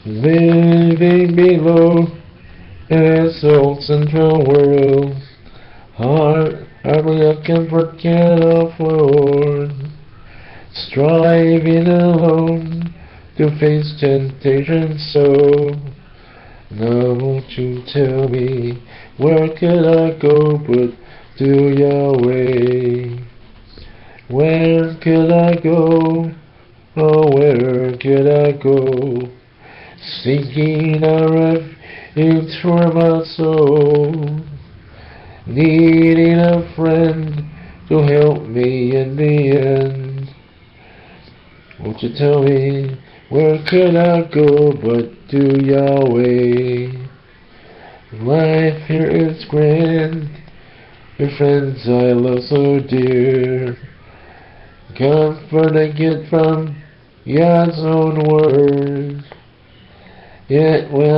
Living below a soul-central world, hardly a comfort can afford, striving alone to face temptation so. Now won't you tell me, where could I go but to Yahweh? Where could I go? Oh, where could I go? Seeking a refuge for my soul, needing a friend to help me in the end. Won't you tell me, where could I go but to Yahweh? Life here is grand, your friends I love so dear. Comfort I get from God's own word. Yet when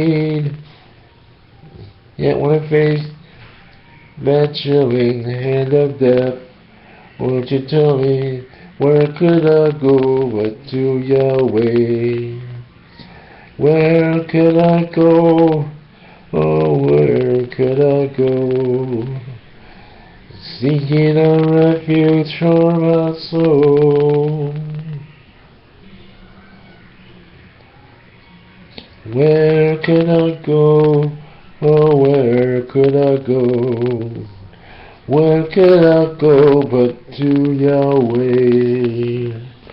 I face that chilling hand of death, won't you tell me, where could I go but to Yahweh? Where could I go? Oh, where could I go? Seeking a refuge for my soul. Where could I go? Oh, where could I go? Where could I go but to Yahweh?